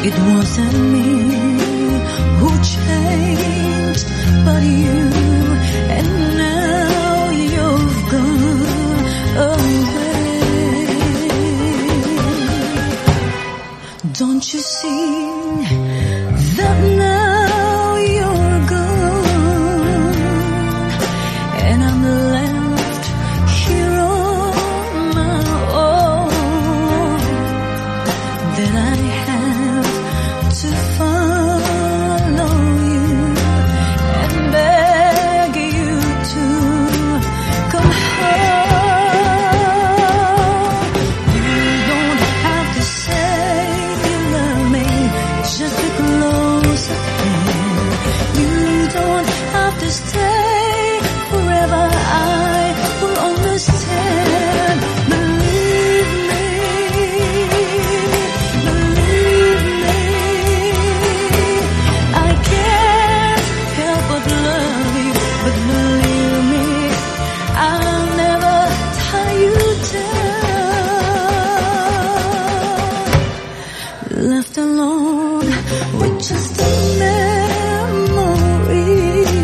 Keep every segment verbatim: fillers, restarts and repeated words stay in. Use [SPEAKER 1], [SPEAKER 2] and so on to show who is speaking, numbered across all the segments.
[SPEAKER 1] It wasn't me who changed, but you. And now you've gone away. Don't you see that now you're gone, and I'm left here on my own? That I have to follow you and beg you to come home. You don't have to say you love me, just be close again. You don't have to stay forever, I will understand. Believe me, believe me, I can't help but love you, but believe me, I'll never tie you down. Left alone with just a memory,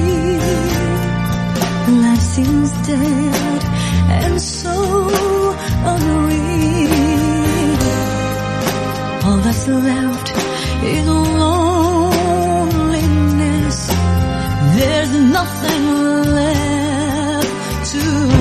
[SPEAKER 1] life seems dead and so unreal. All that's left is loneliness. There's nothing left to